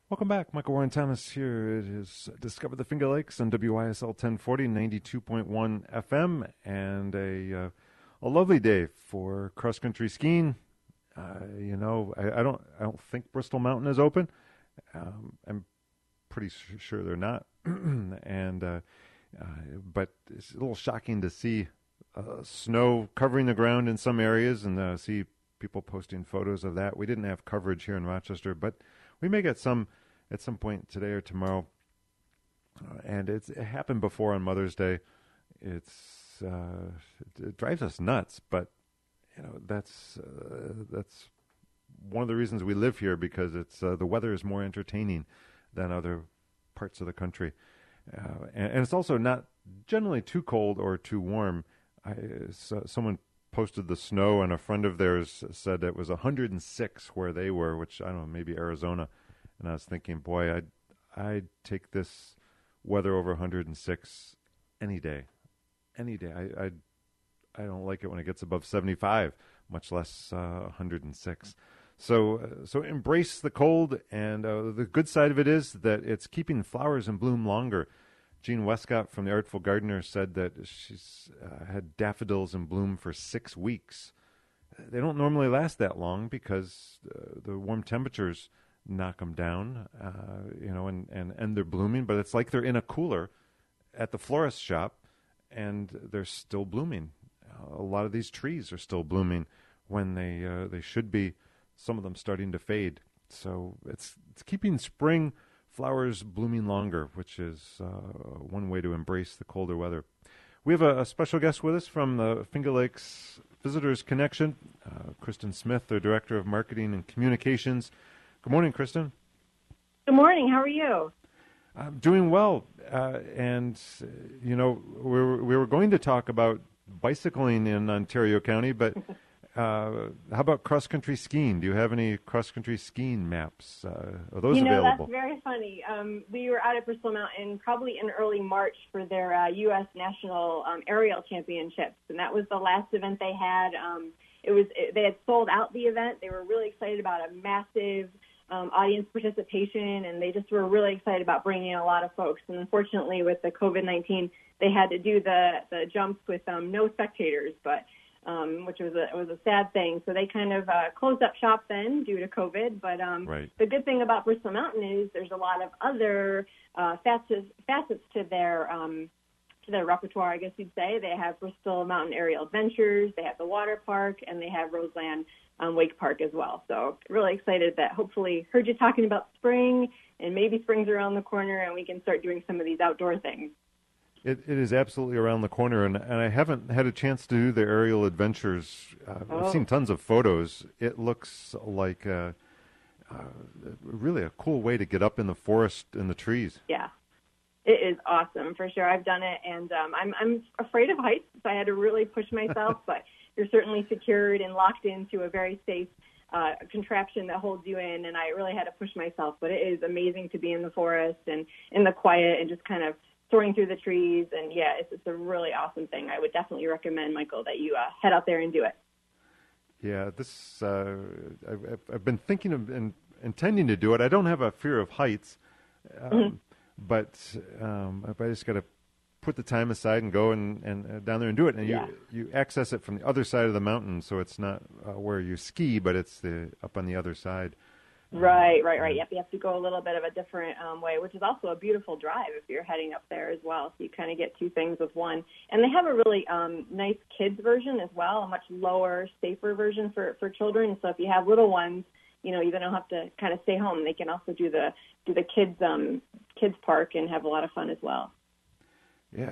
Welcome back. Michael Warren Thomas here. It is Discover the Finger Lakes on WYSL 1040, 92.1 FM, and a lovely day for cross-country skiing. I don't think Bristol Mountain is open. I'm pretty sure they're not. But it's a little shocking to see snow covering the ground in some areas and see people posting photos of that. We didn't have coverage here in Rochester, but we may get some at some point today or tomorrow. And it happened before on Mother's Day. It drives us nuts, but that's one of the reasons we live here, because it's the weather is more entertaining than other parts of the country, and it's also not generally too cold or too warm. Someone posted the snow, and a friend of theirs said it was 106 where they were, which I don't know, maybe Arizona. And I was thinking, boy, I'd take this weather over 106 any day. Any day. I don't like it when it gets above 75, much less 106. So embrace the cold, and the good side of it is that it's keeping flowers in bloom longer. Jean Westcott from the Artful Gardener said that she's had daffodils in bloom for 6 weeks. They don't normally last that long because the warm temperatures knock them down, and they're blooming. But it's like they're in a cooler at the florist shop, and they're still blooming. A lot of these trees are still blooming when they should be. Some of them starting to fade. So it's keeping spring flowers blooming longer, which is one way to embrace the colder weather. We have a special guest with us from the Finger Lakes Visitors Connection, Kristen Smith, their Director of Marketing and Communications. Good morning, Kristen. Good morning. How are you? I'm doing well. We were going to talk about bicycling in Ontario County, but how about cross-country skiing? Do you have any cross-country skiing maps? Are those available? That's very funny. We were out at Bristol Mountain probably in early March for their U.S. National Aerial Championships, and that was the last event they had. They had sold out the event. They were really excited about a massive audience participation, and they just were really excited about bringing in a lot of folks. And unfortunately, with the COVID-19, they had to do the jumps with no spectators, but which was a sad thing. So they kind of closed up shop then due to COVID. But right. The good thing about Bristol Mountain is there's a lot of other facets to their repertoire, I guess you'd say. They have Bristol Mountain Aerial Adventures, they have the water park, and they have Roseland Wake Park as well. So really excited that hopefully heard you talking about spring, and maybe spring's around the corner and we can start doing some of these outdoor things. It is absolutely around the corner, and I haven't had a chance to do the aerial adventures. I've seen tons of photos. It looks like really a cool way to get up in the forest in the trees. Yeah, it is awesome for sure. I've done it, and I'm afraid of heights, so I had to really push myself. But you're certainly secured and locked into a very safe contraption that holds you in, and I really had to push myself. But it is amazing to be in the forest and in the quiet and just kind of soaring through the trees, and yeah, it's a really awesome thing. I would definitely recommend, Michael, that you head out there and do it. Yeah, this I've been thinking of and intending to do it. I don't have a fear of heights, but I just got to put the time aside and go and down there and do it. And you access it from the other side of the mountain, so it's not where you ski, but it's up on the other side. Right. Yep, you have to go a little bit of a different way, which is also a beautiful drive if you're heading up there as well. So you kind of get two things with one. And they have a really nice kids version as well, a much lower, safer version for children. So if you have little ones, you don't have to kind of stay home. They can also do the kids park and have a lot of fun as well. Yeah,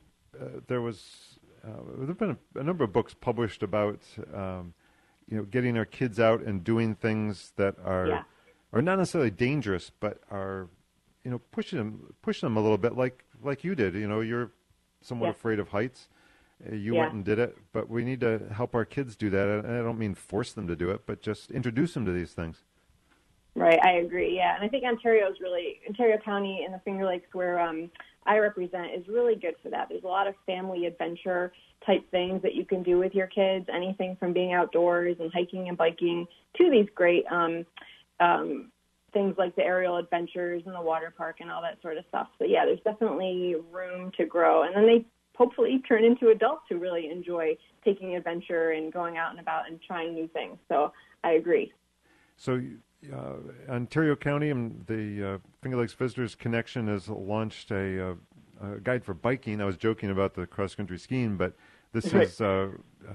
there've been a number of books published about getting our kids out and doing things that are not necessarily dangerous, but are pushing them a little bit, like you did. You're somewhat afraid of heights. You went and did it, but we need to help our kids do that. And I don't mean force them to do it, but just introduce them to these things. Right, I agree. Yeah, and I think Ontario County and the Finger Lakes, where I represent, is really good for that. There's a lot of family adventure type things that you can do with your kids, anything from being outdoors and hiking and biking to these great things like the aerial adventures and the water park and all that sort of stuff. So yeah, there's definitely room to grow. And then they hopefully turn into adults who really enjoy taking adventure and going out and about and trying new things. So I agree. So Ontario County and the Finger Lakes Visitors Connection has launched a guide for biking. I was joking about the cross-country skiing, but this is a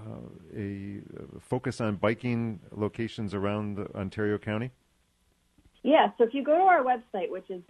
focus on biking locations around Ontario County. Yeah, so if you go to our website, which is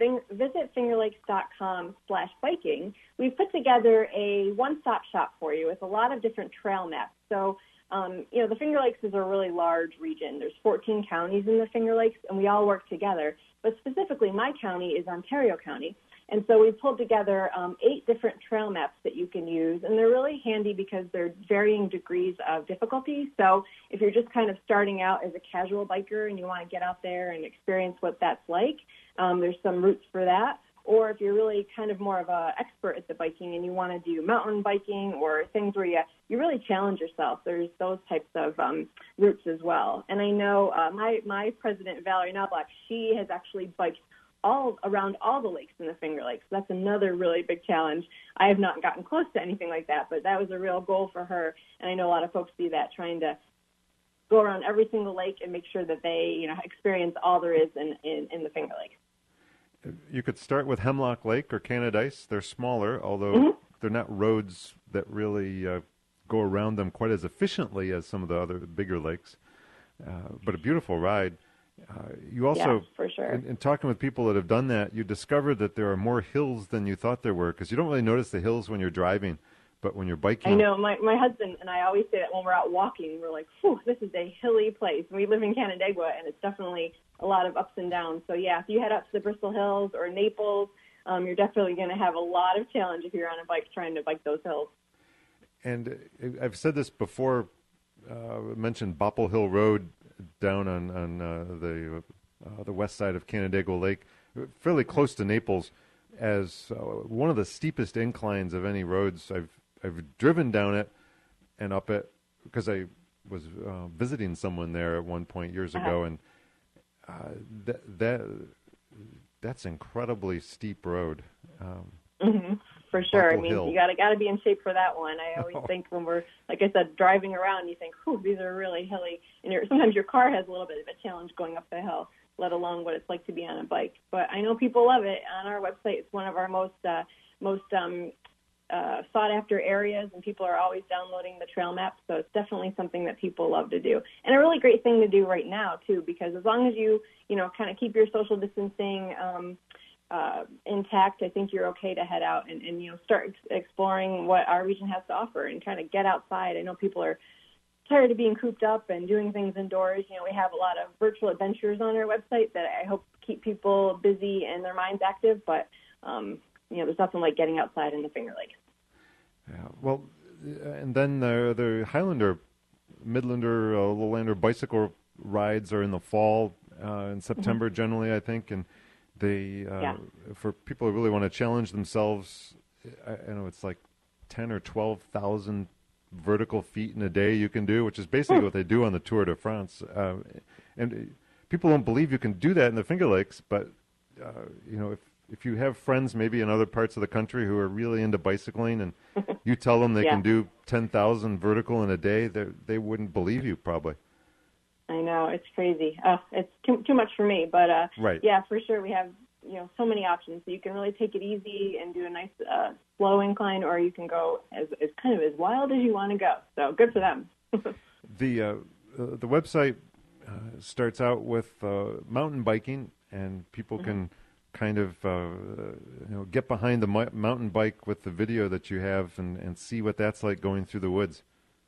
visitfingerlakes.com/biking, we've put together a one-stop shop for you with a lot of different trail maps. So, the Finger Lakes is a really large region. There's 14 counties in the Finger Lakes, and we all work together. But specifically, my county is Ontario County. And so we pulled together 8 different trail maps that you can use, and they're really handy because they're varying degrees of difficulty. So if you're just kind of starting out as a casual biker and you want to get out there and experience what that's like, there's some routes for that. Or if you're really kind of more of an expert at the biking and you want to do mountain biking or things where you really challenge yourself, there's those types of routes as well. And I know my president, Valerie Knobloch, she has actually biked all around all the lakes in the Finger Lakes. So that's another really big challenge. I have not gotten close to anything like that, but that was a real goal for her. And I know a lot of folks do that, trying to go around every single lake and make sure that they, experience all there is in the Finger Lakes. You could start with Hemlock Lake or Canadice. They're smaller, although they're not roads that really go around them quite as efficiently as some of the other bigger lakes. But a beautiful ride. You also, for sure. In talking with people that have done that, you discovered that there are more hills than you thought there were, because you don't really notice the hills when you're driving, but when you're biking. I know. My husband and I always say that when we're out walking, we're like, whew, this is a hilly place. We live in Canandaigua, and it's definitely a lot of ups and downs. So, yeah, if you head up to the Bristol Hills or Naples, you're definitely going to have a lot of challenge if you're on a bike trying to bike those hills. And I've said this before, mentioned Bopple Hill Road down on the west side of Canandaigua Lake, fairly close to Naples, as one of the steepest inclines of any roads. I've driven down it and up it because I was visiting someone there at one point years ago, and that's incredibly steep road. For sure. Bopple I mean, Hill. you got to be in shape for that one. I always think when we're, like I said, driving around, you think, whew, these are really hilly. And sometimes your car has a little bit of a challenge going up the hill, let alone what it's like to be on a bike. But I know people love it. On our website, it's one of our most sought-after areas, and people are always downloading the trail maps. So it's definitely something that people love to do. And a really great thing to do right now, too, because as long as you kind of keep your social distancing intact, I think you're okay to head out and start exploring what our region has to offer and kind of get outside. I know people are tired of being cooped up and doing things indoors. We have a lot of virtual adventures on our website that I hope keep people busy and their minds active, but there's nothing like getting outside in the Finger Lakes. Yeah, well, and then the Highlander, Midlander, Lowlander bicycle rides are in the fall, in September generally, I think, and they for people who really want to challenge themselves, I know it's like 10 or 12,000 vertical feet in a day you can do, which is basically what they do on the Tour de France. And people don't believe you can do that in the Finger Lakes, but if you have friends maybe in other parts of the country who are really into bicycling, and you tell them they can do 10,000 vertical in a day, they wouldn't believe you probably. I know, it's crazy. It's too much for me, but right. Yeah, for sure we have so many options. So you can really take it easy and do a nice slow incline, or you can go as kind of as wild as you want to go. So good for them. The website starts out with mountain biking, and people can kind of get behind the mountain bike with the video that you have and see what that's like going through the woods.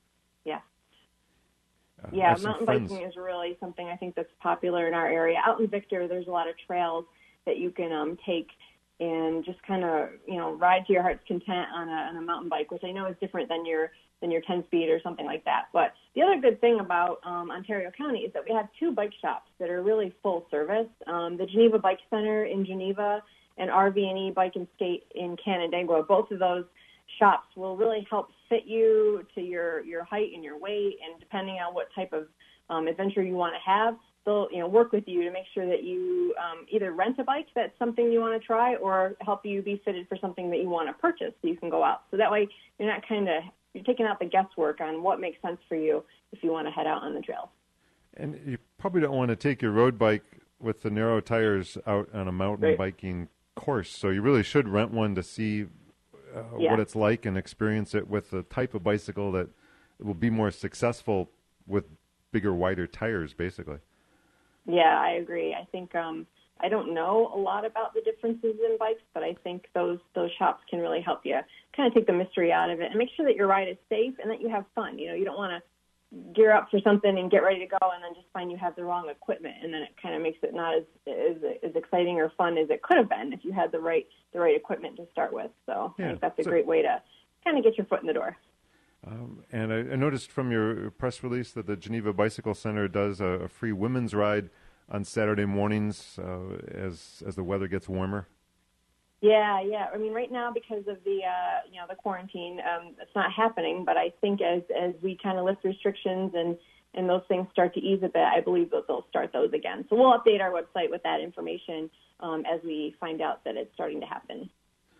Yeah, mountain biking is really something I think that's popular in our area. Out in Victor, there's a lot of trails that you can take and just kind of ride to your heart's content on a mountain bike, which I know is different than your 10-speed or something like that. But the other good thing about Ontario County is that we have 2 bike shops that are really full service. The Geneva Bike Center in Geneva and RV&E Bike and Skate in Canandaigua. Both of those shops will really help fit you to your height and your weight, and depending on what type of adventure you want to have, they'll work with you to make sure that you either rent a bike that's something you want to try, or help you be fitted for something that you want to purchase so you can go out. So that way you're not you're taking out the guesswork on what makes sense for you if you want to head out on the trails. And you probably don't want to take your road bike with the narrow tires out on a mountain biking course. So you really should rent one to see what it's like and experience it with the type of bicycle that will be more successful with bigger, wider tires, basically. Yeah, I agree. I think I don't know a lot about the differences in bikes, but I think those shops can really help you kind of take the mystery out of it and make sure that your ride is safe and that you have fun. You don't want to gear up for something and get ready to go and then just find you have the wrong equipment, and then it kind of makes it not as exciting or fun as it could have been if you had the right equipment to start with. So I think that's a great way to kind of get your foot in the door. And I noticed from your press release that the Geneva Bicycle Center does a free women's ride on Saturday mornings as the weather gets warmer. Yeah. I mean, right now because of the the quarantine, it's not happening. But I think as we kind of lift restrictions and those things start to ease a bit, I believe that they'll start those again. So we'll update our website with that information as we find out that it's starting to happen.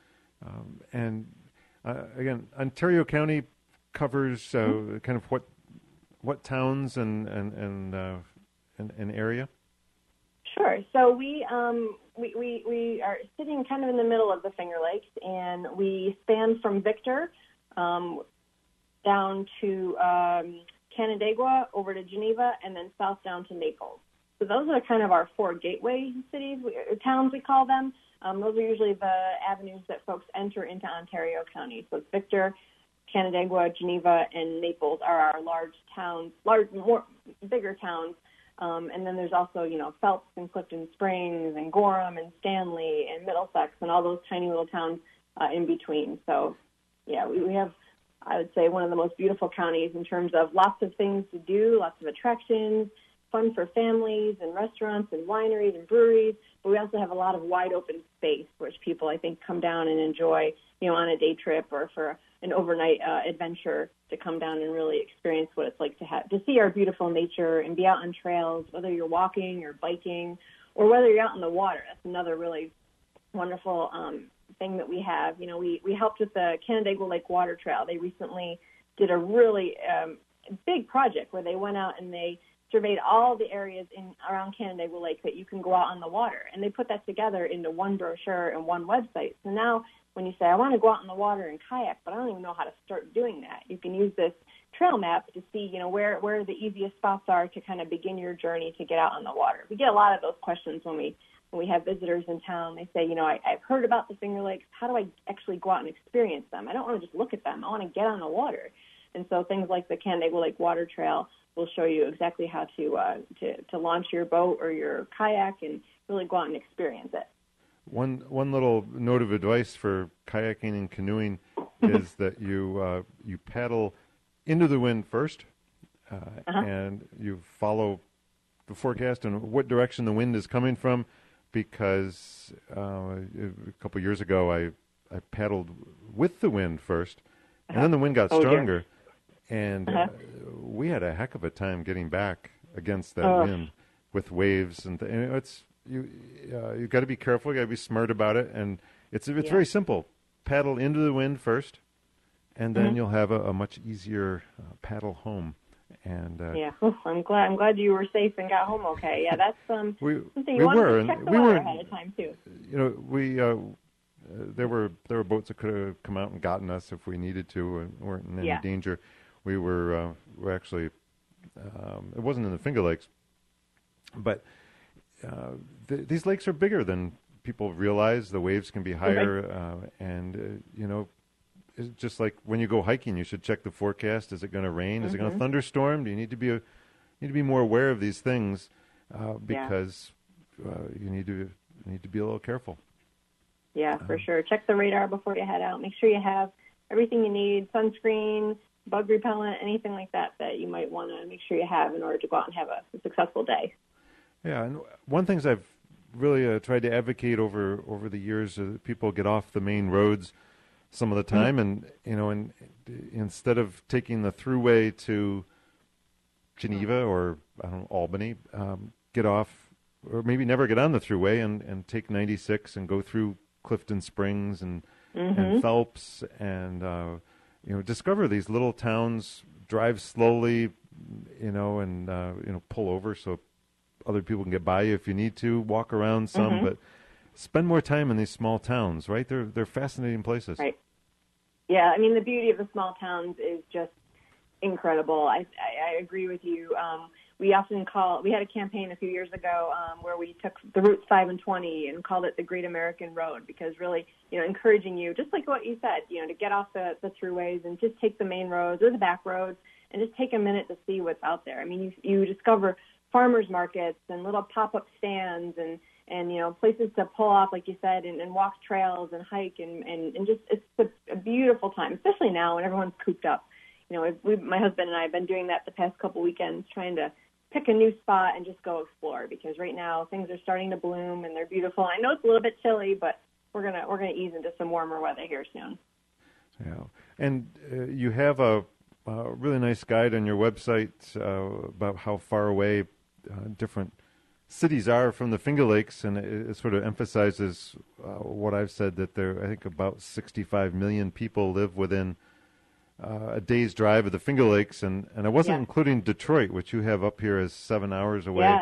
Again, Ontario County covers kind of what towns and area? Sure. So we are sitting kind of in the middle of the Finger Lakes, and we span from Victor down to Canandaigua, over to Geneva, and then south down to Naples. So those are kind of our four gateway cities, towns we call them. Those are usually the avenues that folks enter into Ontario County. So it's Victor, Canandaigua, Geneva, and Naples are our large towns, bigger towns. And then there's also, Phelps and Clifton Springs and Gorham and Stanley and Middlesex and all those tiny little towns in between. So, yeah, we have, I would say, one of the most beautiful counties in terms of lots of things to do, lots of attractions, fun for families and restaurants and wineries and breweries. But we also have a lot of wide open space, which people, I think, come down and enjoy, on a day trip or for an overnight adventure, to come down and really experience what it's like to see our beautiful nature and be out on trails, whether you're walking or biking or whether you're out in the water. That's another really wonderful thing that we have. We helped with the Canandaigua Lake Water Trail. They recently did a really big project where they went out and they surveyed all the areas around Canandaigua Lake that you can go out on the water. And they put that together into one brochure and one website. So now when you say, I want to go out in the water and kayak, but I don't even know how to start doing that, you can use this trail map to see, where the easiest spots are to kind of begin your journey to get out on the water. We get a lot of those questions when we have visitors in town. They say, I've heard about the Finger Lakes. How do I actually go out and experience them? I don't want to just look at them. I want to get on the water. And so things like the Canandaigua Lake Water Trail will show you exactly how to launch your boat or your kayak and really go out and experience it. One little note of advice for kayaking and canoeing is that you paddle into the wind first, and you follow the forecast and what direction the wind is coming from. Because a couple years ago, I paddled with the wind first, and then the wind got stronger, and we had a heck of a time getting back against that wind with waves and it's. You got to be careful. You got to be smart about it, and it's very simple. Paddle into the wind first, and then you'll have a much easier paddle home. And I'm glad you were safe and got home okay. Yeah, that's something you want to check the weather ahead of time too. There were boats that could have come out and gotten us if we needed to, and weren't in any danger. We were actually it wasn't in the Finger Lakes, but. These lakes are bigger than people realize. The waves can be higher, and it's just like when you go hiking, you should check the forecast. Is it going to rain? Is it going to thunderstorm? Do you need to be more aware of these things because you need to be a little careful. Yeah, for sure. Check the radar before you head out. Make sure you have everything you need: sunscreen, bug repellent, anything like that you might want to make sure you have in order to go out and have a successful day. Yeah, and one of the things I've really tried to advocate over the years is that people get off the main roads some of the time, and instead of taking the thruway to Geneva or Albany, get off, or maybe never get on the thruway and take 96 and go through Clifton Springs and Phelps and discover these little towns, drive slowly, and pull over so other people can get by you if you need to, walk around some, but spend more time in these small towns, right? They're fascinating places. Right. Yeah, I mean, the beauty of the small towns is just incredible. I agree with you. We had a campaign a few years ago where we took the routes 5 and 20 and called it the Great American Road, because really, encouraging you, just like what you said, to get off the throughways and just take the main roads or the back roads and just take a minute to see what's out there. I mean, you discover farmers markets and little pop-up stands and places to pull off, like you said, and walk trails and hike and just, it's a beautiful time, especially now when everyone's cooped up. My husband and I have been doing that the past couple weekends, trying to pick a new spot and just go explore, because right now things are starting to bloom and they're beautiful. I know it's a little bit chilly, but we're gonna ease into some warmer weather here soon. Yeah, and you have a really nice guide on your website about how far away different cities are from the Finger Lakes, and it sort of emphasizes what I've said, that there, I think, about 65 million people live within a day's drive of the Finger Lakes, and I wasn't including Detroit, which you have up here as 7 hours away.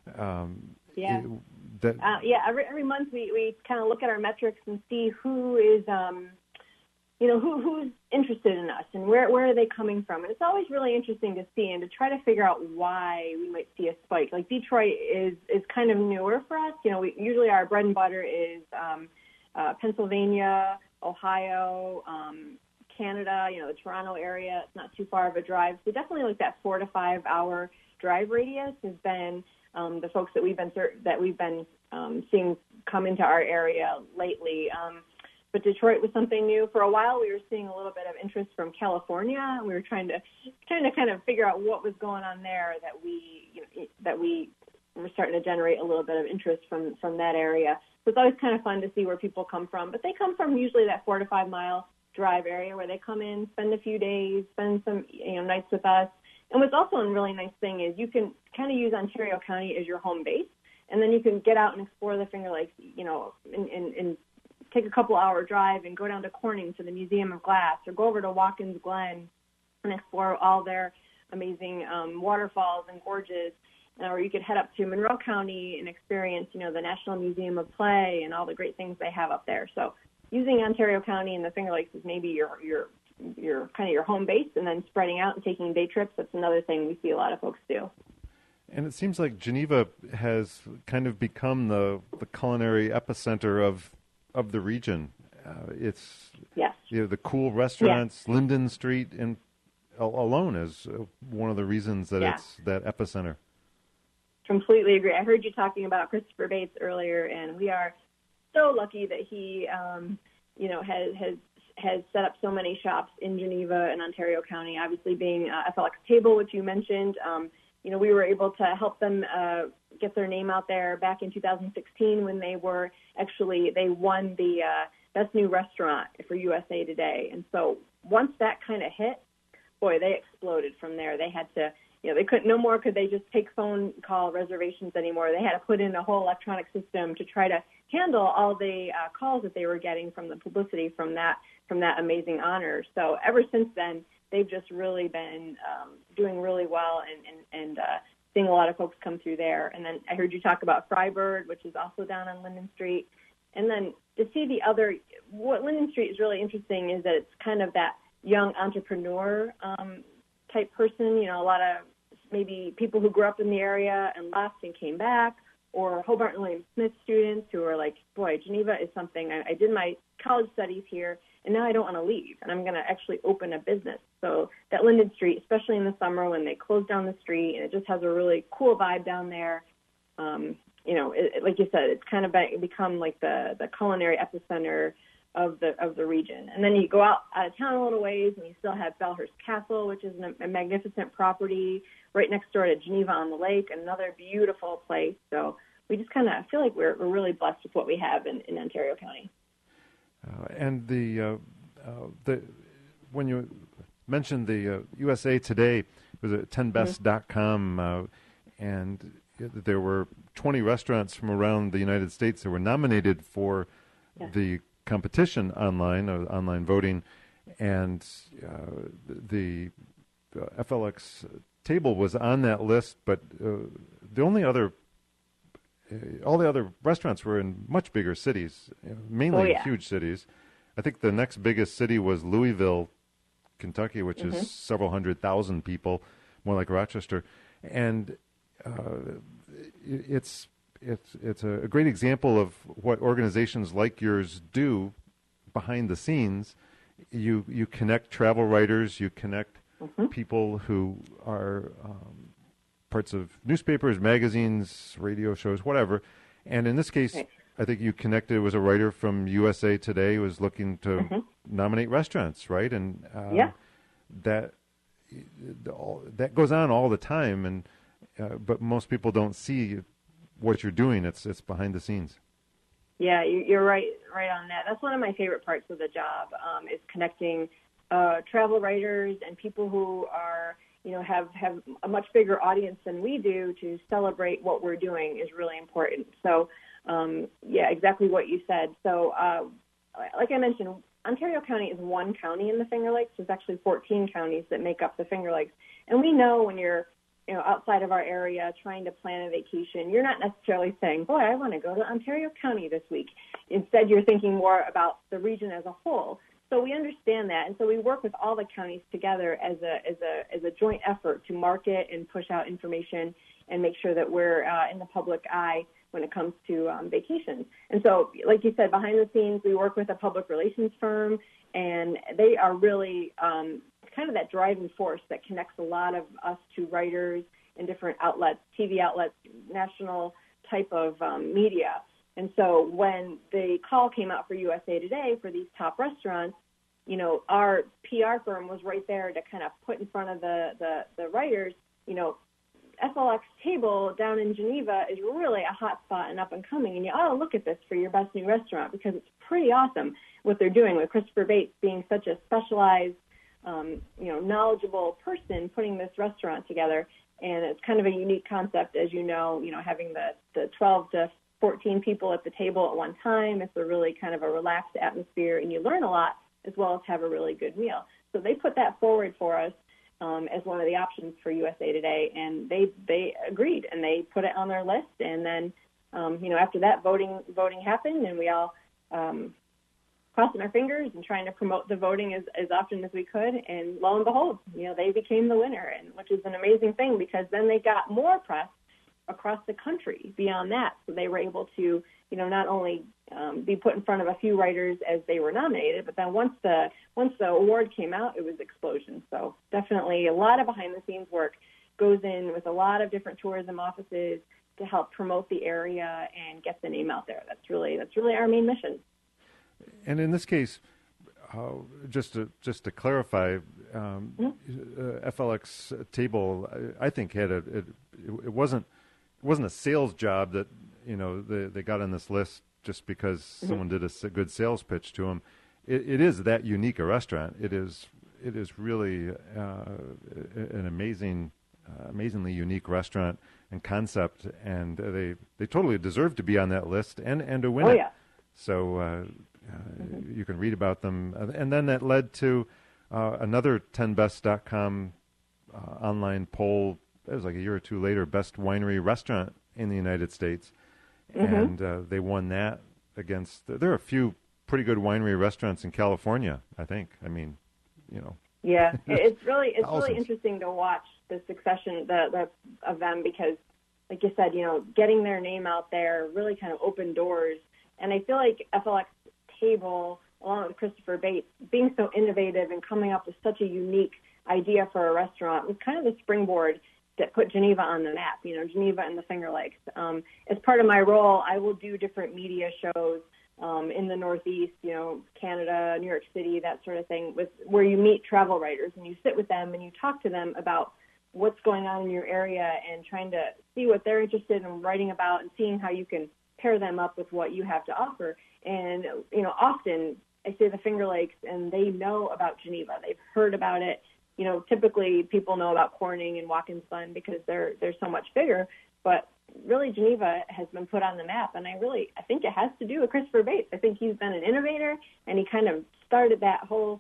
Every month we kind of look at our metrics and see who is who's interested in us and where are they coming from. And it's always really interesting to see and to try to figure out why we might see a spike. Like Detroit is kind of newer for us. We usually, our bread and butter is Pennsylvania, Ohio, Canada, the Toronto area. It's not too far of a drive. So definitely like that 4 to 5 hour drive radius has been the folks that we've been seeing come into our area lately. But Detroit was something new. For a while, we were seeing a little bit of interest from California, and we were trying to kind of figure out what was going on there, that we were starting to generate a little bit of interest from that area. So it's always kind of fun to see where people come from. But they come from usually that 4 to 5 mile drive area where they come in, spend a few days, spend some nights with us. And what's also a really nice thing is you can kind of use Ontario County as your home base, and then you can get out and explore the Finger Lakes, and take a couple-hour drive and go down to Corning to the Museum of Glass, or go over to Watkins Glen and explore all their amazing waterfalls and gorges. Or you could head up to Monroe County and experience, the National Museum of Play and all the great things they have up there. So using Ontario County and the Finger Lakes is maybe your kind of your home base, and then spreading out and taking day trips. That's another thing we see a lot of folks do. And it seems like Geneva has kind of become the culinary epicenter of the region. It's the cool restaurants, Linden Street alone is one of the reasons that it's that epicenter. Completely agree. I heard you talking about Christopher Bates earlier, and we are so lucky that he, has set up so many shops in Geneva and Ontario County. Obviously, being FLX Table, which you mentioned, we were able to help them get their name out there back in 2016 when they won the Best New Restaurant for USA Today. And so once that kind of hit, boy, they exploded from there. They had to, they couldn't, no more could they just take phone call reservations anymore. They had to put in a whole electronic system to try to handle all the calls that they were getting from the publicity from that amazing honor. So ever since then, they've just really been doing really well and seeing a lot of folks come through there. And then I heard you talk about Frybird, which is also down on Linden Street. And then to see what Linden Street is really interesting is that it's kind of that young entrepreneur type person, a lot of maybe people who grew up in the area and left and came back, or Hobart and William Smith students who are like, boy, Geneva is something. I did my college studies here, and now I don't want to leave, and I'm going to actually open a business. So that Linden Street, especially in the summer when they close down the street, and it just has a really cool vibe down there. Like you said, it's kind of become like the culinary epicenter of the region. And then you go out of town a little ways, and you still have Belhurst Castle, which is a magnificent property right next door to Geneva on the Lake, another beautiful place. So we just kind of feel like we're really blessed with what we have in Ontario County. And when you mentioned the USA Today, it was at 10best.com, and there were 20 restaurants from around the United States that were nominated for the competition online voting, and the FLX table was on that list, but all the other restaurants were in much bigger cities, mainly huge cities. I think the next biggest city was Louisville, Kentucky, which is several 100,000 people, more like Rochester, and it's a great example of what organizations like yours do behind the scenes. You connect travel writers, you connect people who are parts of newspapers, magazines, radio shows, whatever. And in this case, I think you connected with a writer from USA Today who was looking to nominate restaurants, right? And that goes on all the time, and but most people don't see what you're doing. It's behind the scenes. Yeah, you're right on that. That's one of my favorite parts of the job, is connecting travel writers and people who are, have a much bigger audience than we do to celebrate what we're doing is really important. So, exactly what you said. So, like I mentioned, Ontario County is one county in the Finger Lakes. There's actually 14 counties that make up the Finger Lakes. And we know when you're outside of our area trying to plan a vacation, you're not necessarily saying, boy, I want to go to Ontario County this week. Instead, you're thinking more about the region as a whole. So we understand that, and so we work with all the counties together as a joint effort to market and push out information and make sure that we're in the public eye when it comes to vacations. And so, like you said, behind the scenes, we work with a public relations firm, and they are really kind of that driving force that connects a lot of us to writers and different outlets, TV outlets, national type of media. And so when the call came out for USA Today for these top restaurants, our PR firm was right there to kind of put in front of the writers, FLX table down in Geneva is really a hot spot and up and coming, and you ought to look at this for your best new restaurant because it's pretty awesome what they're doing with Christopher Bates being such a specialized, knowledgeable person putting this restaurant together. And it's kind of a unique concept, as having the 12 to 14 people at the table at one time. It's a really kind of a relaxed atmosphere, and you learn a lot as well as have a really good meal. So they put that forward for us as one of the options for USA Today, and they agreed, and they put it on their list. And then, after that, voting happened, and we all crossing our fingers and trying to promote the voting as often as we could. And lo and behold, they became the winner, and which is an amazing thing because then they got more press across the country beyond that. So they were able to, not only be put in front of a few writers as they were nominated, but then once the award came out, it was explosion. So definitely a lot of behind the scenes work goes in with a lot of different tourism offices to help promote the area and get the name out there. That's really our main mission. And in this case, just to clarify, FLX table, I think had it wasn't a sales job that they got on this list just because someone did a good sales pitch to them. It is that unique a restaurant. It is really an amazingly unique restaurant and concept, and they totally deserve to be on that list and to win it. Yeah. So you can read about them, and then that led to another 10best.com online poll. It was like a year or two later, best winery restaurant in the United States, and they won that against. There are a few pretty good winery restaurants in California, I think. I mean, Yeah, it's really interesting to watch the succession of them because, like you said, getting their name out there really kind of opened doors. And I feel like FLX Table, along with Christopher Bates, being so innovative and coming up with such a unique idea for a restaurant was kind of the springboard that put Geneva on the map, Geneva and the Finger Lakes. As part of my role, I will do different media shows in the Northeast, Canada, New York City, that sort of thing, where you meet travel writers and you sit with them and you talk to them about what's going on in your area and trying to see what they're interested in writing about and seeing how you can pair them up with what you have to offer. And, often I say the Finger Lakes and they know about Geneva. They've heard about it. Typically people know about Corning and Watkins Glen because they're so much bigger. But, really Geneva has been put on the map, and I think it has to do with Christopher Bates. I think he's been an innovator, and he kind of started that whole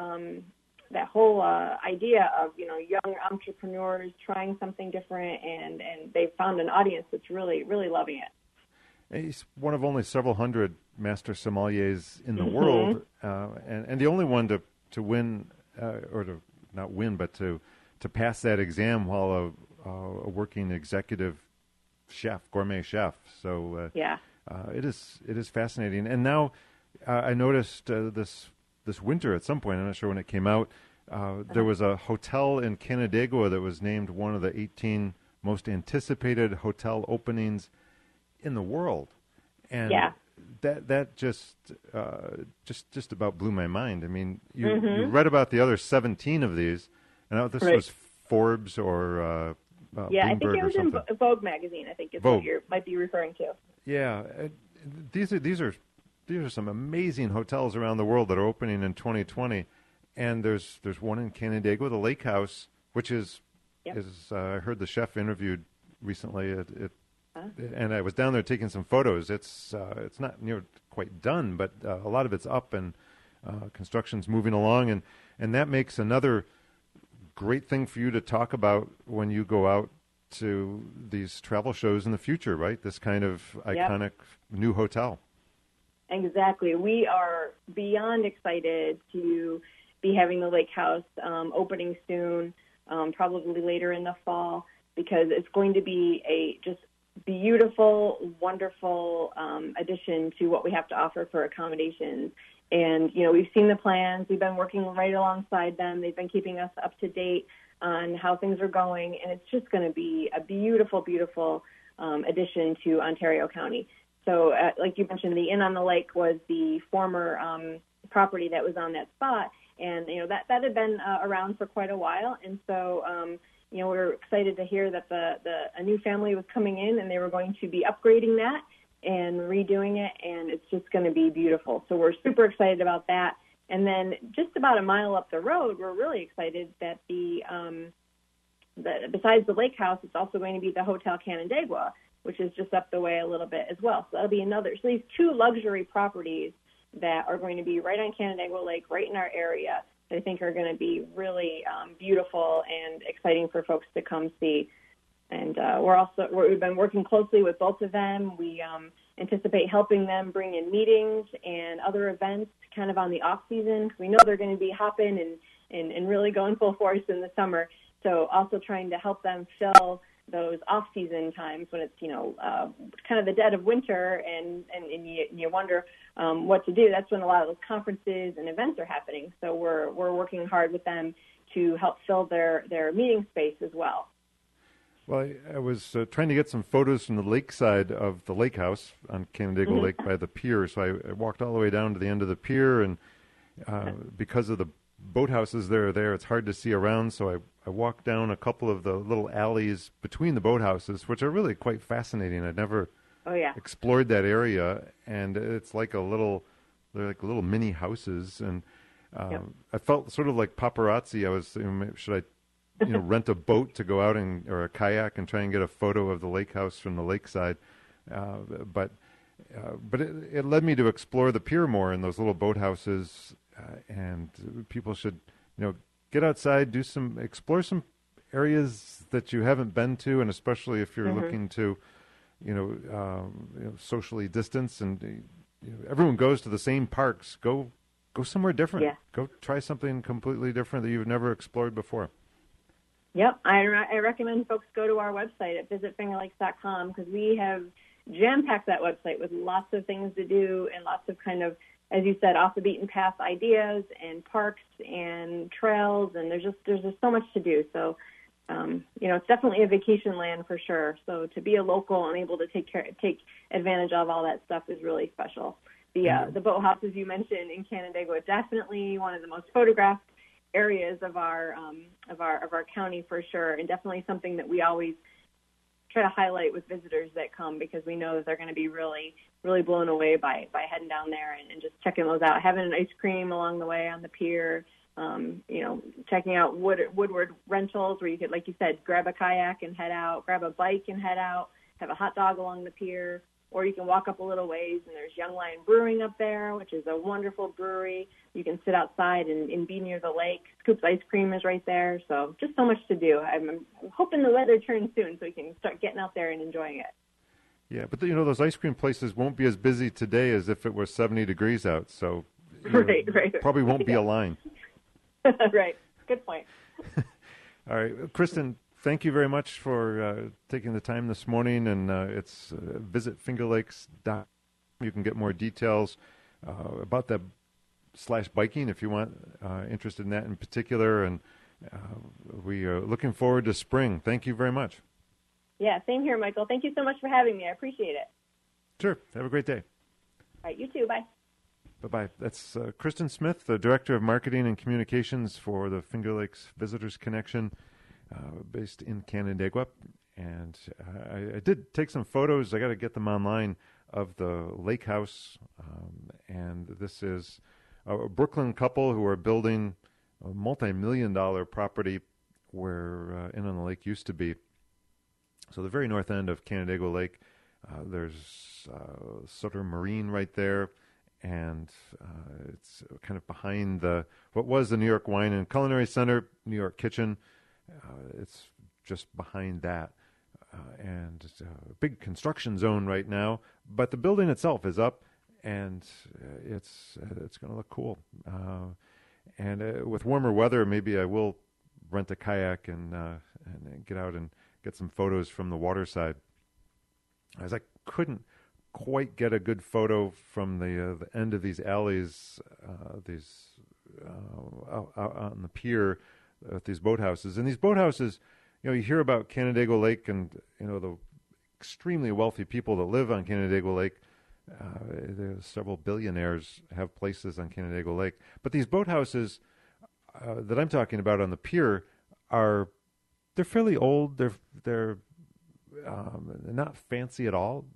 idea of young entrepreneurs trying something different, and they've found an audience that's really loving it. He's one of only several hundred master sommeliers in the world, and the only one to win, or to not win, but to pass that exam while a working executive chef, gourmet chef. So it is fascinating. And now I noticed this winter at some point, I'm not sure when it came out, there was a hotel in Canandaigua that was named one of the 18 most anticipated hotel openings in the world. And that just about blew my mind. I mean, you read about the other 17 of these, and this was Forbes or Bloomberg, I think it was in Vogue magazine. I think is what you might be referring to. Yeah, these are some amazing hotels around the world that are opening in 2020, and there's one in Canandaigua, the Lake House, which is I heard the chef interviewed recently. And I was down there taking some photos. It's not quite done, but a lot of it's up, and construction's moving along, and that makes another great thing for you to talk about when you go out to these travel shows in the future, right? This kind of iconic new hotel. Exactly. We are beyond excited to be having the Lake House opening soon, probably later in the fall, because it's going to be a just beautiful, wonderful addition to what we have to offer for accommodations. And, we've seen the plans. We've been working right alongside them. They've been keeping us up to date on how things are going. And it's just going to be a beautiful, beautiful addition to Ontario County. So, like you mentioned, the Inn on the Lake was the former property that was on that spot. And, that had been around for quite a while. And so, we were excited to hear that a new family was coming in, and they were going to be upgrading that and redoing it, and it's just going to be beautiful. So we're super excited about that. And then just about a mile up the road, we're really excited that besides the Lake House, it's also going to be the Hotel Canandaigua, which is just up the way a little bit as well. So that'll be so these two luxury properties that are going to be right on Canandaigua Lake, right in our area, that I think are going to be really beautiful and exciting for folks to come see. And we've been working closely with both of them. We anticipate helping them bring in meetings and other events kind of on the off season, because we know they're going to be hopping and really going full force in the summer. So also trying to help them fill those off season times when it's kind of the dead of winter and you wonder what to do. That's when a lot of those conferences and events are happening. So we're working hard with them to help fill their meeting space as well. Well, I was trying to get some photos from the lakeside of the Lake House on Canandaigua Lake by the pier. So I walked all the way down to the end of the pier, and because of the boathouses that are there, it's hard to see around. So I walked down a couple of the little alleys between the boathouses, which are really quite fascinating. I'd never explored that area, and it's they're like little mini houses. And I felt sort of like paparazzi. I was, should I rent a boat to go out or a kayak and try and get a photo of the lake house from the lakeside. But it led me to explore the pier more in those little boathouses, and people should, get outside, explore some areas that you haven't been to, and especially if you're looking to, socially distance, and everyone goes to the same parks. Go somewhere different. Yeah. Go try something completely different that you've never explored before. Yep, I recommend folks go to our website at visitfingerlakes.com, because we have jam-packed that website with lots of things to do and lots of kind of, as you said, off the beaten path ideas and parks and trails, and there's just so much to do. So, it's definitely a vacation land for sure. So to be a local and able to take advantage of all that stuff is really special. The boathouse, as you mentioned, in Canandaigua, definitely one of the most photographed areas of our county for sure, and definitely something that we always try to highlight with visitors that come, because we know that they're going to be really, really blown away by heading down there and just checking those out, having an ice cream along the way on the pier, checking out Woodward rentals where you could, like you said, grab a kayak and head out, grab a bike and head out, have a hot dog along the pier, or you can walk up a little ways, and there's Young Lion Brewing up there, which is a wonderful brewery. You can sit outside and be near the lake. Scoop's Ice Cream is right there. So just so much to do. I'm hoping the weather turns soon so we can start getting out there and enjoying it. Yeah, but those ice cream places won't be as busy today as if it were 70 degrees out. So right. Probably won't be a line. Right. Good point. All right. Kristen, thank you very much for taking the time this morning. And it's visit FingerLakes.com. You can get more details about that /biking if you want, interested in that in particular. And we are looking forward to spring. Thank you very much. Yeah, same here, Michael. Thank you so much for having me. I appreciate it. Sure. Have a great day. All right, you too. Bye. Bye-bye. That's Kristen Smith, the Director of Marketing and Communications for the Finger Lakes Visitors Connection, based in Canandaigua. And I did take some photos. I got to get them online of the lake house. And this is a Brooklyn couple who are building a multi-million-dollar property where Inn on the Lake used to be. So the very north end of Canandaigua Lake, there's Sutter Marine right there, and it's kind of behind what was the New York Wine and Culinary Center, New York Kitchen. It's just behind that, and it's a big construction zone right now. But the building itself is up, and it's going to look cool. And with warmer weather, maybe I will rent a kayak and get out and get some photos from the water side, as I couldn't quite get a good photo from the end of these alleys, out on the pier at these boathouses. And these boathouses, you hear about Canandaigua Lake and, the extremely wealthy people that live on Canandaigua Lake. There's several billionaires have places on Canandaigua Lake. But these boathouses that I'm talking about on the pier they're fairly old. They're not fancy at all.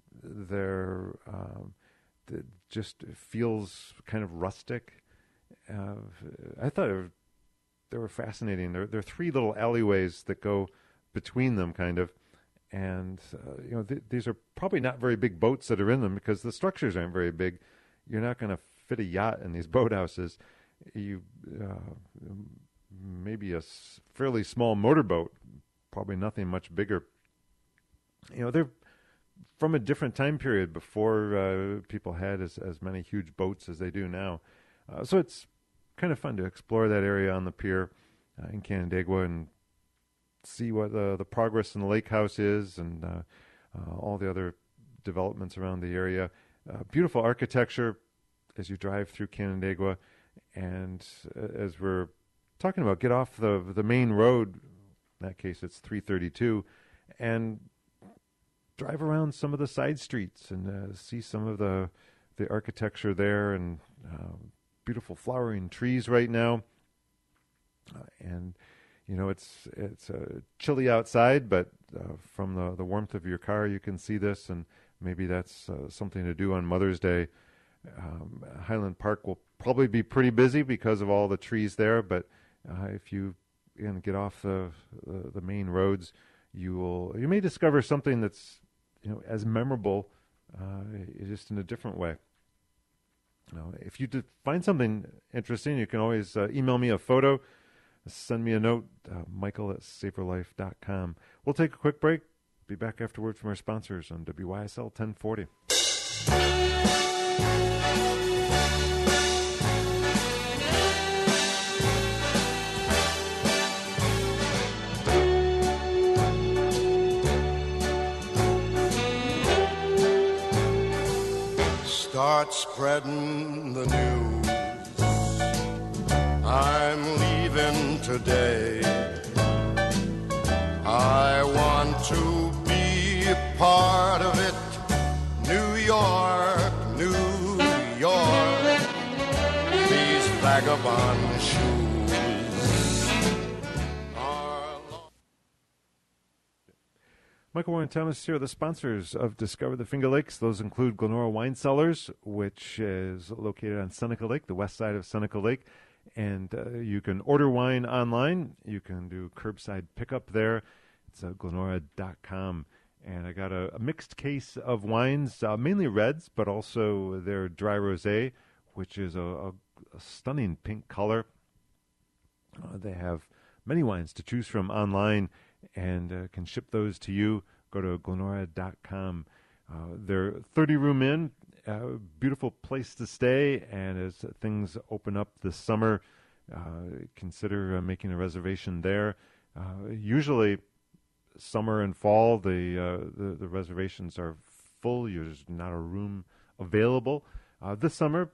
It just feels kind of rustic. I thought they were fascinating. There are three little alleyways that go between them, kind of, and these are probably not very big boats that are in them because the structures aren't very big. You're not going to fit a yacht in these boathouses. Maybe a fairly small motorboat, probably nothing much bigger. They're from a different time period before people had as many huge boats as they do now. So it's kind of fun to explore that area on the pier in Canandaigua and see what the progress in the lake house is and all the other developments around the area. Beautiful architecture as you drive through Canandaigua. And as we're talking about, get off the main road, in that case it's 332, and drive around some of the side streets and see some of the architecture there and beautiful flowering trees right now. And it's chilly outside, but from the warmth of your car you can see this, and maybe that's something to do on Mother's Day. Highland Park will probably be pretty busy because of all the trees there, but if you get off the main roads, you may discover something that's as memorable, just in a different way. If you find something interesting, you can always email me a photo, send me a note, michael@saferlife.com. We'll take a quick break. Be back afterward from our sponsors on WYSL 1040. Start spreading the news. I'm leaving today. I want to be a part of it. New York, New York. These vagabond shoes are long. Michael Warren Thomas here, the sponsors of Discover the Finger Lakes. Those include Glenora Wine Cellars, which is located on Seneca Lake, the west side of Seneca Lake. And you can order wine online. You can do curbside pickup there. It's glenora.com. And I got a mixed case of wines, mainly reds, but also their dry rosé, which is a stunning pink color. They have many wines to choose from online and can ship those to you. Go to glenora.com. They're 30-room inn, beautiful place to stay, and as things open up this summer, consider making a reservation there. Usually, summer and fall, the reservations are full. There's not a room available. This summer,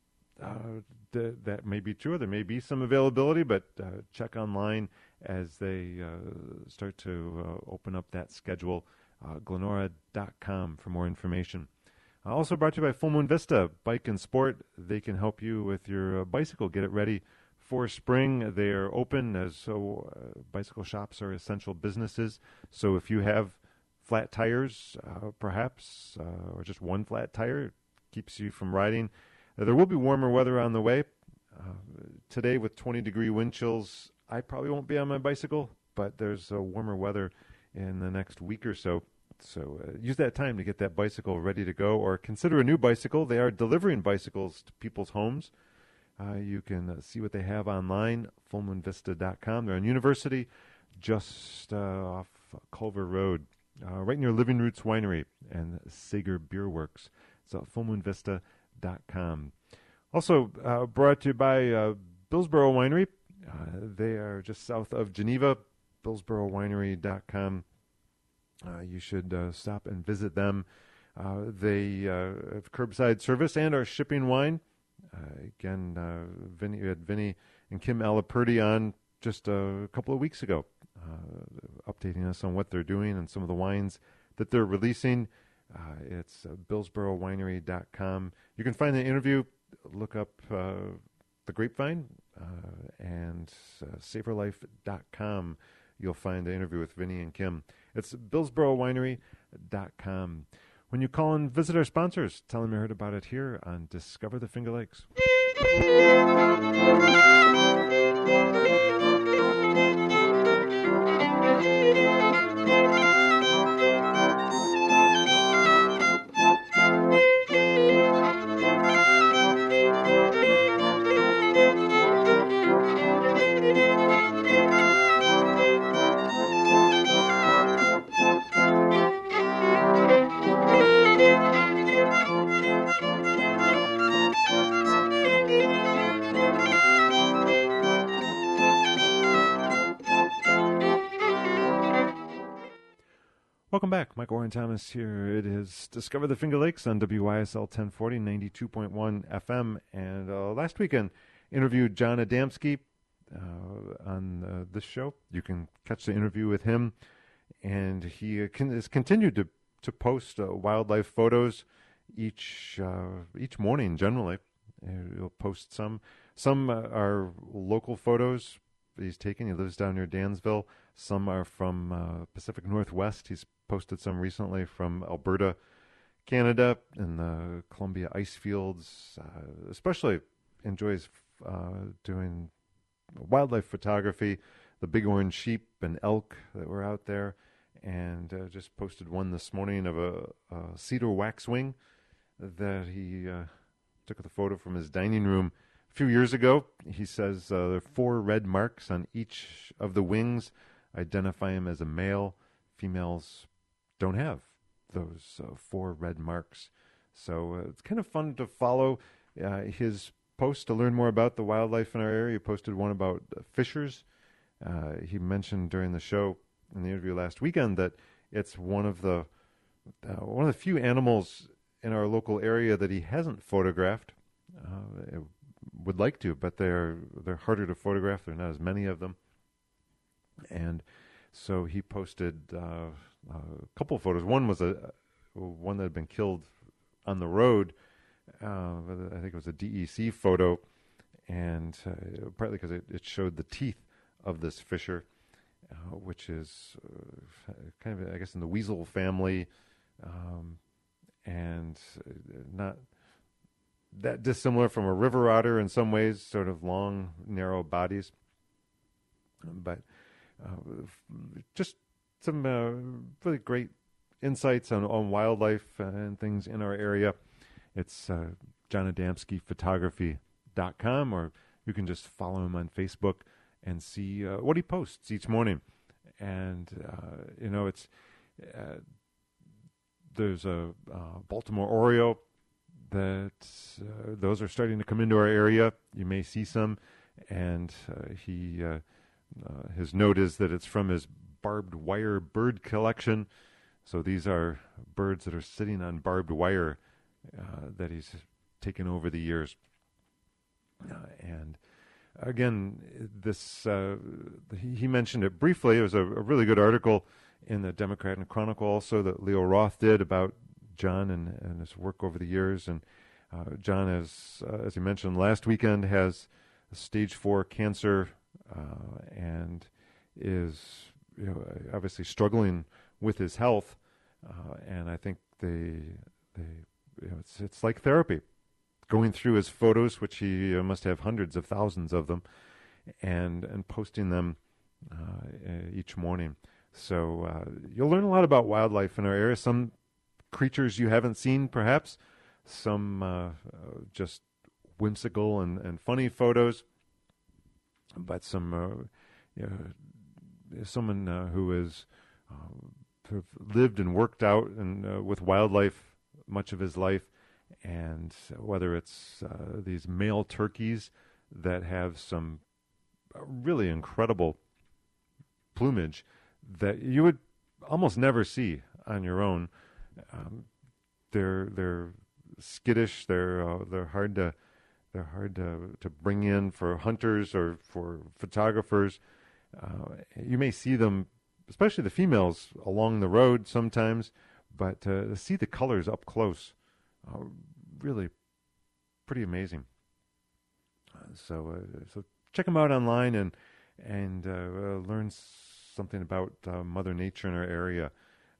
that may be true. There may be some availability, but check online as they start to open up that schedule. Glenora.com for more information. Also brought to you by Full Moon Vista Bike and Sport. They can help you with your bicycle. Get it ready for spring. They are open as bicycle shops are essential businesses. So if you have flat tires, perhaps, or just one flat tire, keeps you from riding. There will be warmer weather on the way. Today with 20-degree wind chills, I probably won't be on my bicycle, but there's warmer weather in the next week or so. So use that time to get that bicycle ready to go, or consider a new bicycle. They are delivering bicycles to people's homes. You can see what they have online, fullmoonvista.com. They're on University, just off Culver Road, right near Living Roots Winery and Sager Beer Works. So fullmoonvista.com. Also brought to you by Billsboro Winery. They are just south of Geneva, billsborowinery.com. You should stop and visit them. They have curbside service and are shipping wine. Again, you had Vinny and Kim Alaperti on just a couple of weeks ago, updating us on what they're doing and some of the wines that they're releasing. It's billsborowinery.com. You can find the interview. Look up The Grapevine and savorlife.com. You'll find the interview with Vinny and Kim. It's billsborowinery.com. When you call and visit our sponsors, tell them you heard about it here on Discover the Finger Lakes. Welcome back. Michael Warren Thomas here. It is Discover the Finger Lakes on WYSL 1040, 92.1 FM. And last weekend, interviewed John Adamski on this show. You can catch the interview with him. And he has continued to post wildlife photos each morning, generally. He'll post some. Some are local photos he's taken. He lives down near Dansville. Some are from Pacific Northwest. He's posted some recently from Alberta, Canada, and the Columbia ice fields. Especially enjoys doing wildlife photography, the bighorn sheep and elk that were out there, and just posted one this morning of a cedar waxwing that he took the photo from his dining room a few years ago. He says there are 4 red marks on each of the wings, identify him as a male. Females don't have those 4 red marks. So it's kind of fun to follow his post to learn more about the wildlife in our area. He posted one about fishers. He mentioned during the show in the interview last weekend that it's one of the few animals in our local area that he hasn't photographed. Would like to, but they're harder to photograph. There are not as many of them. And so he posted a couple of photos. One was one that had been killed on the road. I think it was a DEC photo, and partly because it showed the teeth of this fisher, which is kind of, I guess, in the weasel family, and not that dissimilar from a river otter in some ways, sort of long, narrow bodies. But just some really great insights on wildlife and things in our area, it's JohnAdamskiPhotography.com, or you can just follow him on Facebook and see what he posts each morning. And, it's there's a Baltimore Oriole that those are starting to come into our area. You may see some, and his note is that it's from his barbed wire bird collection. So these are birds that are sitting on barbed wire that he's taken over the years. And again, this he mentioned it briefly. It was a really good article in the Democrat and Chronicle also that Leo Roth did about John and his work over the years. And John, as he mentioned last weekend, has stage 4 cancer and is obviously struggling with his health. And I think it's like therapy, going through his photos, which he must have hundreds of thousands of them, and posting them each morning. So you'll learn a lot about wildlife in our area. Some creatures you haven't seen, perhaps. Some just whimsical and funny photos. But some someone who has lived and worked out and with wildlife much of his life, and whether it's these male turkeys that have some really incredible plumage that you would almost never see on your own. They're skittish. They're hard to bring in for hunters or for photographers. You may see them, especially the females, along the road sometimes, but to see the colors up close, really pretty amazing. So check them out online and learn something about Mother Nature in our area.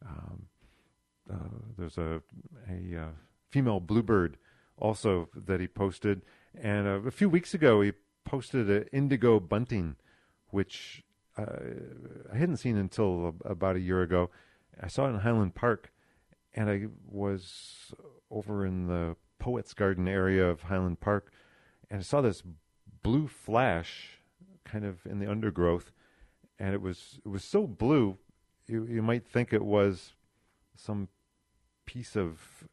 There's a female bluebird also that he posted, and a few weeks ago he posted an indigo bunting, which I hadn't seen until about a year ago. I saw it in Highland Park, and I was over in the Poets Garden area of Highland Park, and I saw this blue flash kind of in the undergrowth, and it was so blue, you might think it was some piece of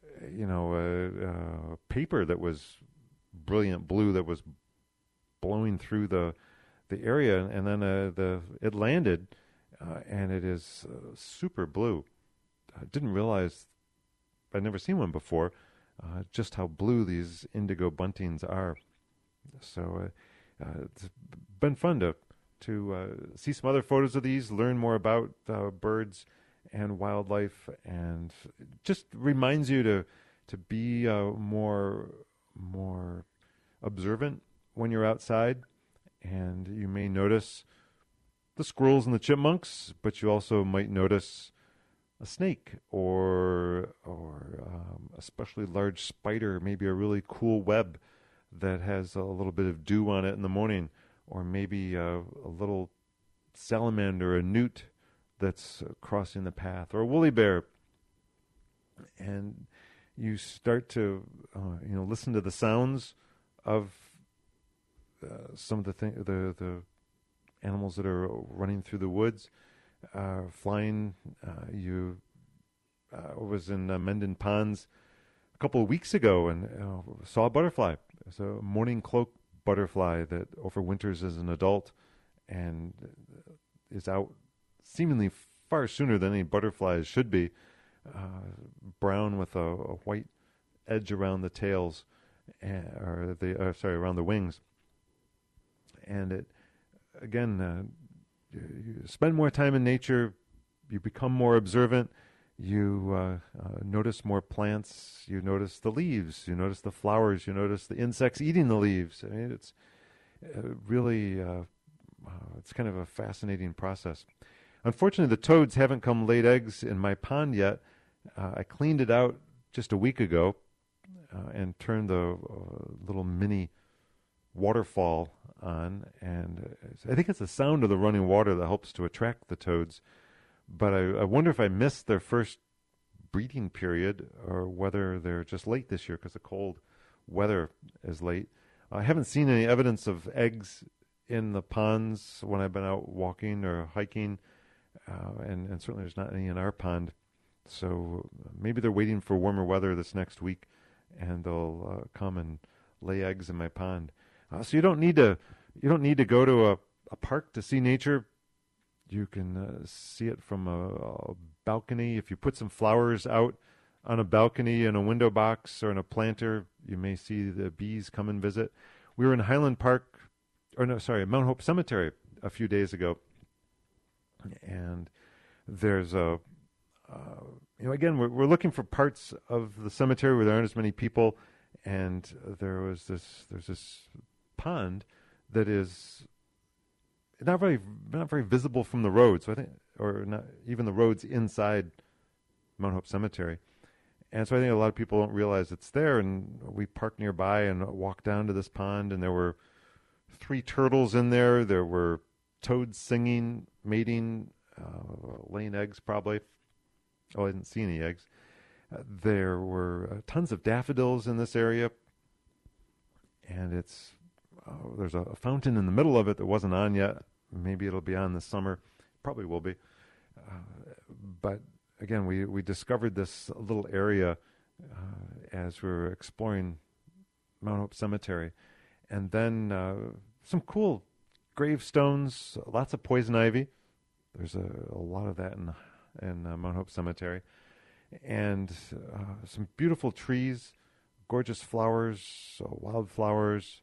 paper that was brilliant blue that was blowing through the area, and then it landed, and it is super blue. I didn't realize, I'd never seen one before, just how blue these indigo buntings are. So it's been fun to see some other photos of these, learn more about birds and wildlife, and just reminds you to be more observant when you're outside. And you may notice the squirrels and the chipmunks, but you also might notice a snake or especially large spider, maybe a really cool web that has a little bit of dew on it in the morning, or maybe a little salamander, a newt that's crossing the path, or a woolly bear. And you start to listen to the sounds of some of the animals that are running through the woods, flying. I was in Mendon Ponds a couple of weeks ago and saw a butterfly. It's a morning cloak butterfly that overwinters as an adult and is out seemingly far sooner than any butterflies should be. Brown with a white edge around the tails, around the wings. And it, again, you spend more time in nature, you become more observant, you notice more plants, you notice the leaves, you notice the flowers, you notice the insects eating the leaves. I mean, it's really, it's kind of a fascinating process. Unfortunately, the toads haven't come laid eggs in my pond yet. I cleaned it out just a week ago and turned the little mini waterfall on, and I think it's the sound of the running water that helps to attract the toads. But I wonder if I missed their first breeding period or whether they're just late this year because the cold weather is late. I haven't seen any evidence of eggs in the ponds when I've been out walking or hiking, and certainly there's not any in our pond. So maybe they're waiting for warmer weather this next week, and they'll come and lay eggs in my pond. So you don't need to go to a park to see nature. You can see it from a balcony. If you put some flowers out on a balcony in a window box or in a planter, you may see the bees come and visit. We were in Highland Park, Mount Hope Cemetery a few days ago, and there's again, we're looking for parts of the cemetery where there aren't as many people, and there's this pond that is not very visible from the road. So I think, or not even the roads inside Mount Hope Cemetery. And so I think a lot of people don't realize it's there. And we parked nearby and walked down to this pond, and there were 3 turtles in there. There were toads singing, mating, laying eggs probably. Oh, I didn't see any eggs. There were tons of daffodils in this area, and there's a fountain in the middle of it that wasn't on yet. Maybe it'll be on this summer. Probably will be. But again, we discovered this little area as we were exploring Mount Hope Cemetery, and then some cool gravestones, lots of poison ivy. There's a lot of that in Mount Hope Cemetery, and some beautiful trees, gorgeous flowers, wildflowers.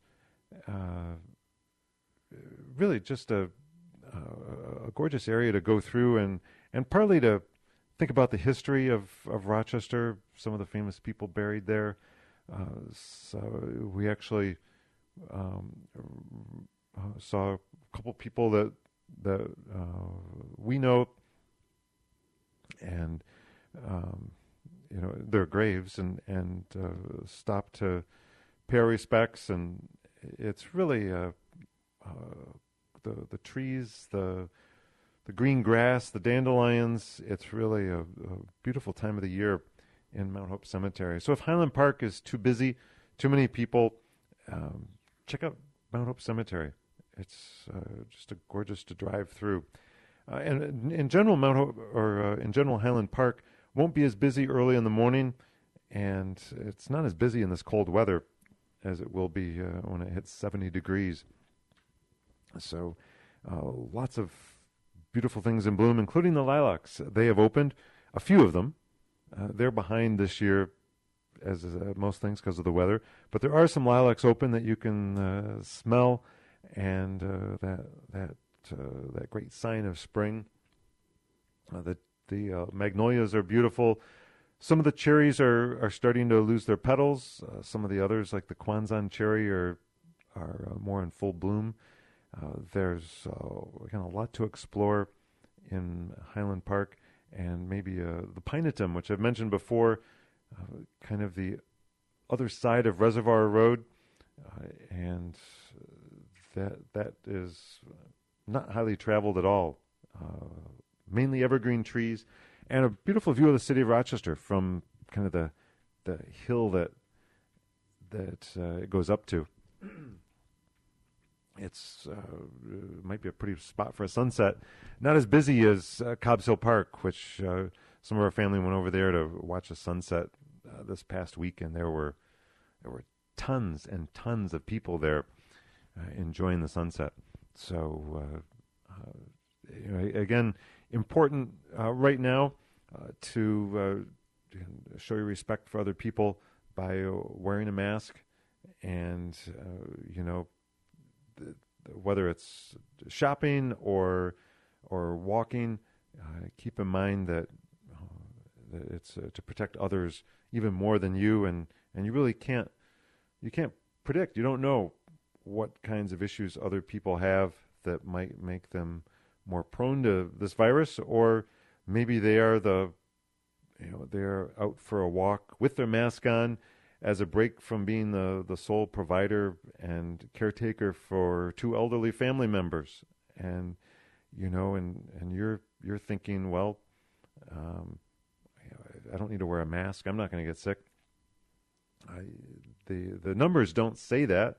Really just a gorgeous area to go through, and partly to think about the history of Rochester, some of the famous people buried there. So we actually saw a couple people that we know, and their graves, and stopped to pay our respects. And it's really the trees, the green grass, the dandelions. It's really a beautiful time of the year in Mount Hope Cemetery. So if Highland Park is too busy, too many people, check out Mount Hope Cemetery. It's just gorgeous to drive through. And in general, Mount Hope, in general, Highland Park won't be as busy early in the morning, and it's not as busy in this cold weather as it will be when it hits 70 degrees. So lots of beautiful things in bloom, including the lilacs. They have opened, a few of them. They're behind this year, as most things, because of the weather. But there are some lilacs open that you can smell, and that great sign of spring. The magnolias are beautiful. Some of the cherries are starting to lose their petals. Some of the others, like the Kwanzan cherry, are more in full bloom. There's again a lot to explore in Highland Park, and maybe the Pinetum, which I've mentioned before, kind of the other side of Reservoir Road, and that is not highly traveled at all. Mainly evergreen trees, and a beautiful view of the city of Rochester from kind of the hill that it goes up to. It's might be a pretty spot for a sunset. Not as busy as Cobbs Hill Park, which some of our family went over there to watch a sunset this past week, and there were tons and tons of people there enjoying the sunset. So again, important right now to show your respect for other people by wearing a mask, and whether it's shopping or walking, keep in mind that it's to protect others even more than you, and you really can't predict. You don't know what kinds of issues other people have that might make them more prone to this virus, or maybe they are they're out for a walk with their mask on as a break from being the sole provider and caretaker for 2 elderly family members, and you're thinking, well, I don't need to wear a mask. I'm not going to get sick. The numbers don't say that.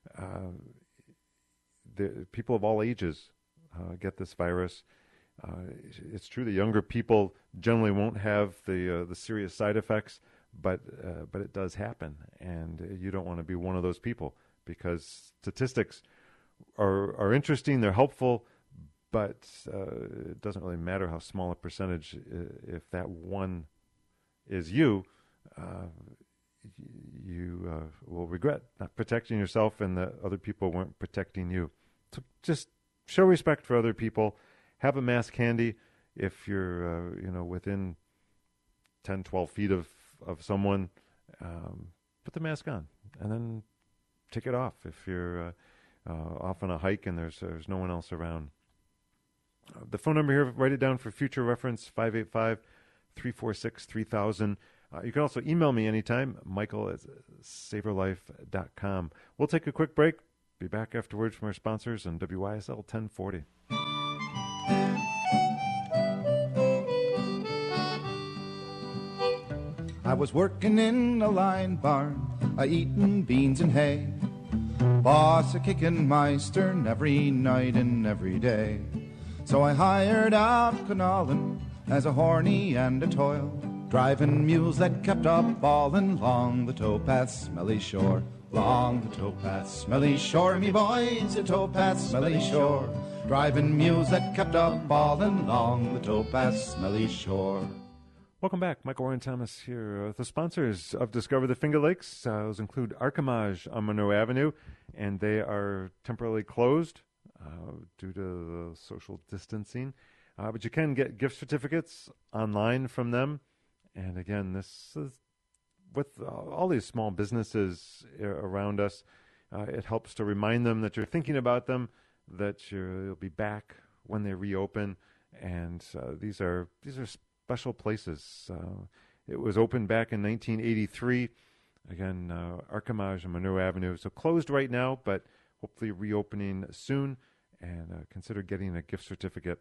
The people of all ages get this virus. It's true the younger people generally won't have the serious side effects, but it does happen, and you don't want to be one of those people, because statistics are interesting, they're helpful, but it doesn't really matter how small a percentage. If that one is you, you will regret not protecting yourself, and that other people weren't protecting you. So just show respect for other people. Have a mask handy if you're within 10, 12 feet of someone. Put the mask on and then take it off if you're off on a hike and there's no one else around. The phone number here, write it down for future reference, 585-346-3000. You can also email me anytime, michael@savorlife.com. We'll take a quick break. Be back afterwards from our sponsors on WYSL 1040. I was working in a line barn, eating beans and hay. Boss a-kicking my stern every night and every day. So I hired out Connollan as a horny and a toil, driving mules that kept up bawling long the towpath smelly shore. Long the towpath smelly shore, me boys, the towpath smelly shore. Driving mules that kept up bawling long the towpath smelly shore. Welcome back. Michael Warren Thomas here. The sponsors of Discover the Finger Lakes, those include Archimage on Monroe Avenue, and they are temporarily closed due to the social distancing. But you can get gift certificates online from them. And again, this is with all these small businesses around us, it helps to remind them that you're thinking about them, that you'll be back when they reopen. And these are special places. It was opened back in 1983. Again, Archimage on Monroe Avenue. So closed right now, but hopefully reopening soon. And consider getting a gift certificate.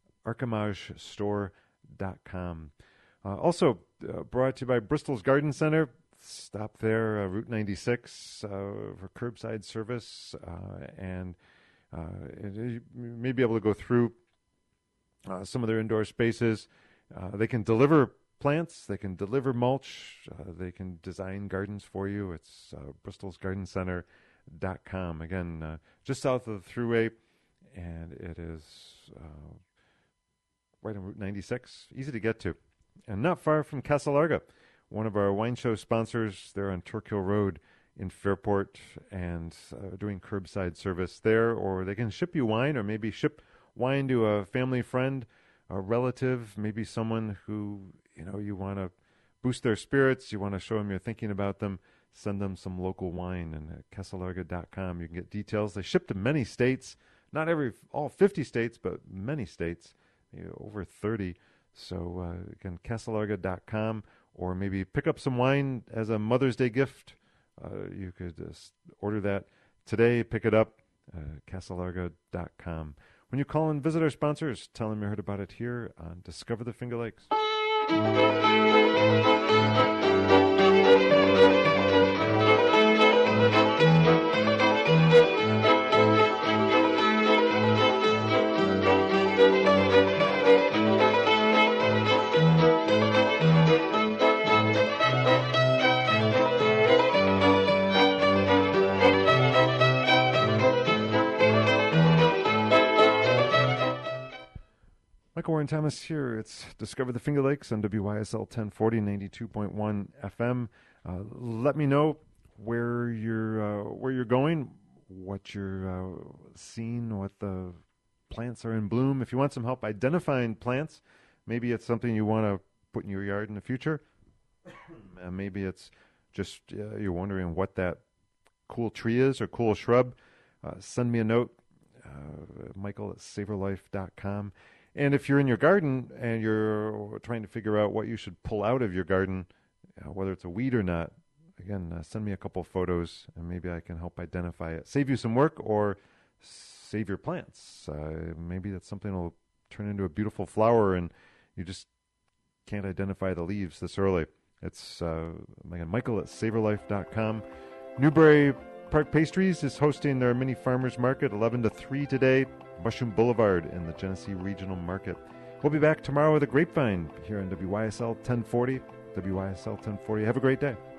ArchimageStore.com. Also brought to you by Bristol's Garden Center. Stop there, Route 96 for curbside service. And you may be able to go through some of their indoor spaces. They can deliver plants. They can deliver mulch. They can design gardens for you. It's bristolsgardencenter.com. Again, just south of the Thruway, and it is right on Route 96. Easy to get to. And not far from Casa Larga, one of our wine show sponsors. They're on Turk Hill Road in Fairport and doing curbside service there. Or they can ship you wine, or maybe ship wine to a family friend, a relative, maybe someone who, you want to boost their spirits. You want to show them you're thinking about them. Send them some local wine. And at casalarga.com, you can get details. They ship to many states, not all 50 states, but many states, over 30. So, again, casalarga.com, or maybe pick up some wine as a Mother's Day gift. You could order that today, pick it up, casalarga.com. When you call and visit our sponsors, tell them you heard about it here on Discover the Finger Lakes. Michael Warren Thomas here. It's Discover the Finger Lakes on WYSL 1040, 92.1 FM. Let me know where you're going, what you're seeing, what the plants are in bloom. If you want some help identifying plants, maybe it's something you want to put in your yard in the future. Maybe it's just you're wondering what that cool tree is or cool shrub. Send me a note, michael@savorlife.com. And if you're in your garden and you're trying to figure out what you should pull out of your garden, whether it's a weed or not, again, send me a couple photos and maybe I can help identify it. Save you some work or save your plants. Maybe that's something that will turn into a beautiful flower and you just can't identify the leaves this early. It's Michael at savorlife.com. Newbury Park Pastries is hosting their mini farmers market 11 to 3 today, Mushroom Boulevard in the Genesee Regional Market. We'll be back tomorrow with a Grapevine here on WYSL 1040. WYSL 1040. Have a great day.